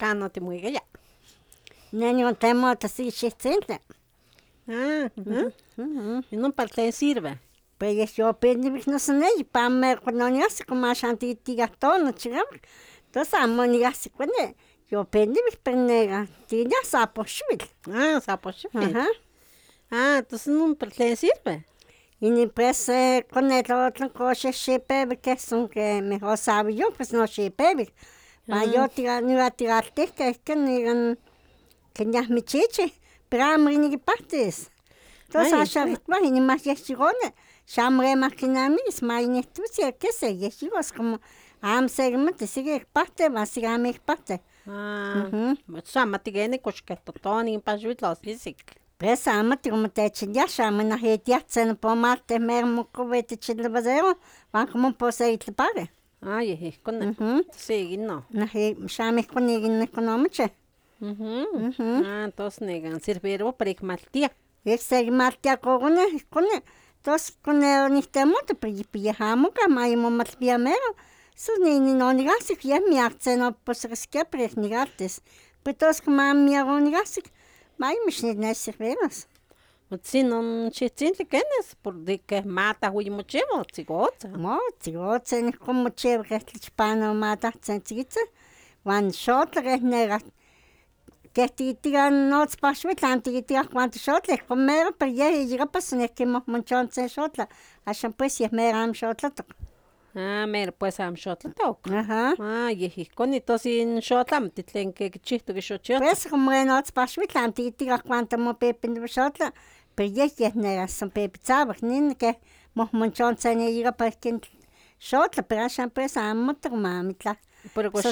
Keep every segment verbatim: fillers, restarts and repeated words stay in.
cano te muy ya. Niño temo te sí chiste. Ah, uh-huh. Y no para te sirve. Pues yo pedí no sé ni para me conocer como shanti tiga tono chica. Entonces amo ni así cuando yo pedí penega, tiene sapo shvil. Ah, sapo shvil. Ajá. Ah, entonces no para te sirve. Y ni pues con el otro coche shepe que son que mejor sabe yo, pues no shepe. Pa yo tirar ni a tirarte que es que ni que ya me chiche, pero a mí ni partes. Entonces a ritmo y ni más yeshigone. Shamre maquinamis, mai nestucia, que se yeshigos como am segmente sigue parte, va sigue a mi parte. Ah, sama tigene koshketo toni pajuitlos fisik. Pues ama como te chinja shama na hetia cen po marte mer muko vete chile bazero, van como po se it pare. Ah, ye con sí, no. Na he shama con igin economiche. Mhm. Ah, entonces negan sirvero prigmatia. Es segmatia con con entonces con el nistemote pillamos que mai mo matbia mero. Su ni ni no nigasi que mi acceno pues es que pregnigates. Pero todos como mi agonigasik. Mai mich nicht nesirveras. Und sie non chitzinte kenes por de que mata hui mochemo zigotza. Mo zigotza ni como chévere que hispano mata tsentzitze. Wan shotler nega. Que titigan no spashwit antitiga cuánto shotler comer per ye llega pasne que mo monchon tsen shotla. Ashan pues ye meram shotla. Ah, mer pues am shotla tok. Ajá. Ah, ye con ito sin shotlam titlen que chito que shotla. Pues como no spashwit antitiga cuánto mo pepin shotla. Per ye ye nega son pepizabak nin que mo monchon tsen llega para que shotla pero ashan pues am motrumamita. Pero pues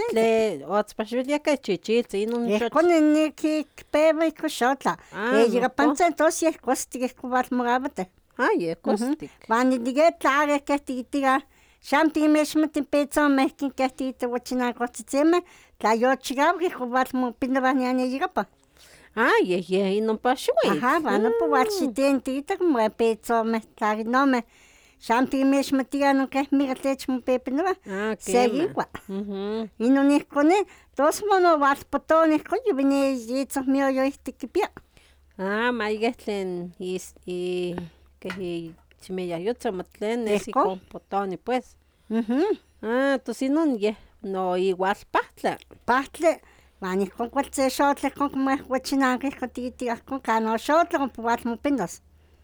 le ots spashwit ya que chichit sin un shotla. Con ni que pebe ko shotla. E llega panza entonces es costig kubat morabate. Ah, ye kostig. Van dige klare que titiga Shanti mesh mit dem Pizza mekin ketite wachina kotzime, la yo chigabri kubat mo pindabanya yigapa. Ah, ye ye non pashui. Aha, vano po wachiten tita mo pizza me tari nome. Shanti mesh matia no que miratech mo pepinova. Ah, que. Seguigua. Mhm. Y no ni kone, dos mono wat potone ko yubine yitso mio yo istikipia. Ah, maigetlen is y que Chimella yotza matlen esi con potoni pues. Mhm. Ah, tu si non ye no igual patle. Patle, vani con quatse shotle con como wachinange con titi con cano shotle con puat mo pindos.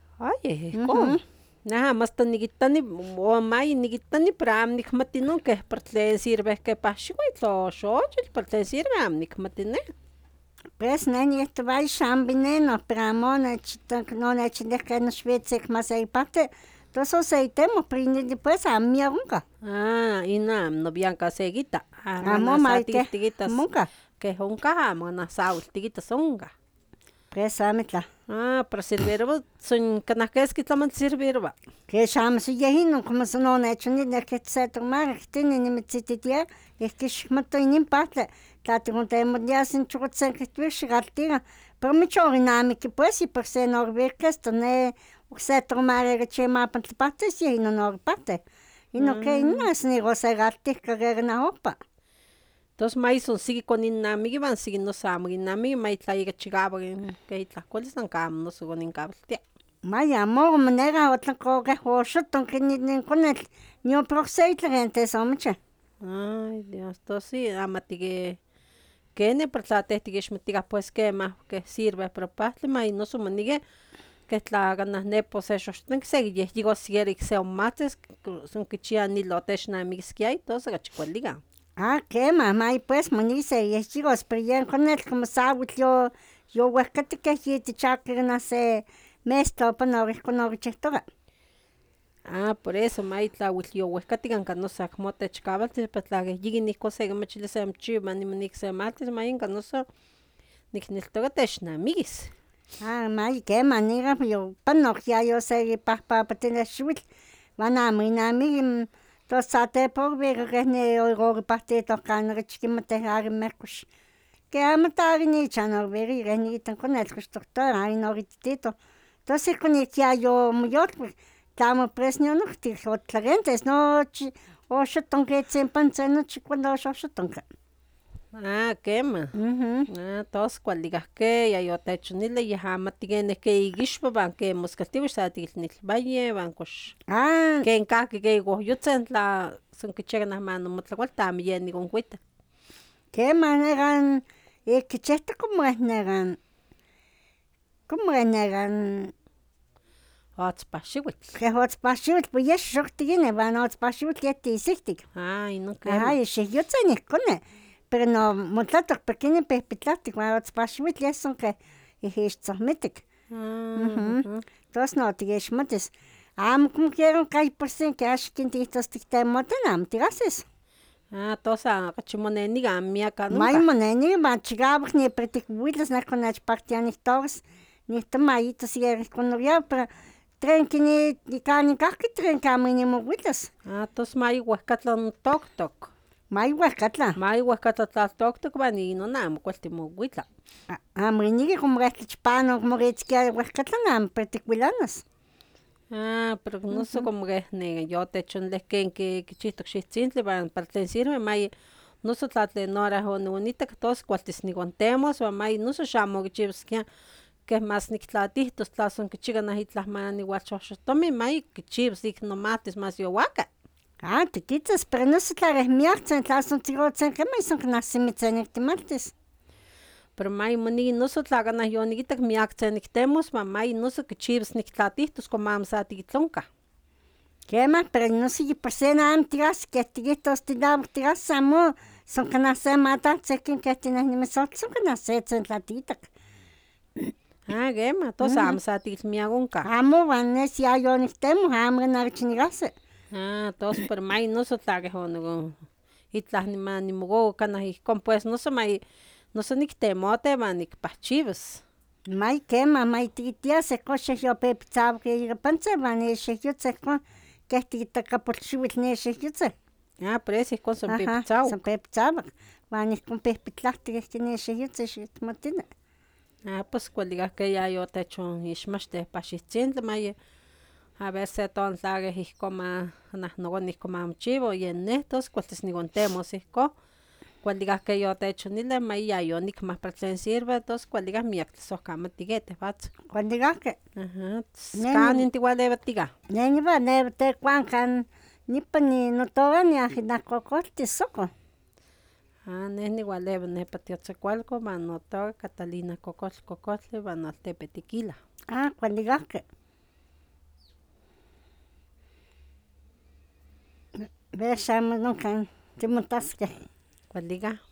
Ay, con. Nah, mas tan nigitani o mai nigitani pram nikmatino que partle sirve que pashuit lo shochil partle sirve am nikmatine. Pues neni esto vai shambine no pramona chita no ne chinde que no shvetse mas ai parte. Toso se temo prinde después a mi unga. Ah, ina no bianca seguita. Ah, mama que munga. Que unga mona saul tigita songa. Pues amitla. Ah, para servir son canacas que toman servir va. Que sham se yehino como se no ne chinde de que se tomar tiene ni mitititia es que shmato in parte. Tati con te mondia sin chutsen que tu shigartiga. Pero mi chorinami que pues y por se no ver que esto ne se tomare che chema parte parte si no no parte. Y no que no es ni goza gartica que na opa. Entonces mais son sigue con inami van siguiendo samri nami mai tlaika chigaba que itla cuáles están cam no se con incable. Mai amor manera otra cosa hocho ton que ni con el ni o proxeit la gente somche. Ay, Dios, to sí amatige que ne persate tige shmitiga pues que más que sirve pero parte mai no so manige que la ganas ne posesio ten que seguir digo si er que sea mates son que chia ni lotesh na mix que hay todo se gachueliga. Ah, que mamá y pues monice y chicos pero ya con el como sabe yo yo huescate que si te chakra na se mesto para no reconocer todo. Ah, por eso mai tla witio huescatigan que no sa como te chcaba te patla que yigi ni cosa que machile se amchiba ni ni se mates mai que no so ni que ni toga teshna mix. Ah, mai que manera yo para no ya yo sé pa pa para tener suite. Van a mi na mi to sate por ver que ne o parte to can rich que me te har mercus. Que am tar ni chano ver y ni tan con el constructor ai no ritito. Entonces con el ya yo mayor Tamo presnio no ti otra gente no o shoton que se panza no chi cuando o shoton. Ah, quema. Mhm. Ah, tos cualigaque, ya yo te hecho ni le ya matigen que igishpa van que moscativo sa til nil valle van cosh. Ah, Que en ca que que go yo la son que chegan a mano motlacual también ni con cuita. qué maneran, y que chesta como es negan, como es negan, Hot pashiwit. que hot spashut, pues ya shok tiene, van hot spashut que te hiciste. Ay, no Ajá, quema. y si yo te ni cone, pero no, montatos pequeños pepitatic, van hot spashut ya son que, y esto mitic. Ah, ujú. Entonces no, te es mates. Am como quiero que por cien que acho que te estás te te motenam, te haces. Ah, tosa kachimone ni gamia acá Mai nunca. moneni, man chigabak ni pretik builas na con ach partianis todos. Ni tomaito si eres con ya, pero tren que ni ni cani que tren que mínimo builas. Ah, tos mai huescatlan tok tok. Mai huacatla. Mai huescatlan tok tok van y no nam cuestimo huitla. Ah, mini como este chpano, como que que huacatla nam pretik builanas. Ah, pero no sé cómo que ne yo te echo en lesquen que que chisto xistintle van para decirme mai no so tlatle nora ho bonita que todos cualtis ni contemos o mai no so chamo que chivs que que es más ni tlatihtos tlason que chigan ahí tlas man igual chocho tome mai que chivs ik no mates más yo waka. Ah, te quitas, pero no se clares miartzen, tlason tirotzen, que me son que nacimitzen ectimartes. Pero mai moni no so tlagana yo ni kitak mi akce ni temos ma mai no so que chivs ni tlatihtos como mam sa titlonka. Quema, pero no sé por qué nada tiras que tigitos te da tiras samo son que nace mata se que que tienes ni me son que nace en latita. Ah, gema, to sam sa tit mi agonka. Amo van es ya yo ni temo hambre na chinigase. Ah, tos per mai no so tlage ho no. Itlas ni man ni mogo kana hi compues no so mai no so ni temote man ni pachivs. Mai quema, mai titia se coche yo pepzab que ir panse van es yo se con que tita capulchuit ne se yo se. Ah, presi con so Ajá, pepzau. son pepzab. Van es con pepitlachte que ne se yo se matina. Ah, pues cual diga que ya yo te echo ishmaste pachitzin mai. A ver se ton tlage hi coma na no ni coma chivo y en estos cualtes ni contemos hijo. Cual diga que yo te echo ni le mai ya yo ni más para sirve dos cual diga mi acto so cama tiguete bat. Cuando diga que Ajá. Neni. Can igual de batiga. Neni va ne te cuancan ni pa ni no toga ni ajina cocote soco. Ah, ne igual de ne patio cualco mano to Catalina cocol cocotle van al tepe tequila. Ah, cuando digas que besamos nunca te montas que Cual diga.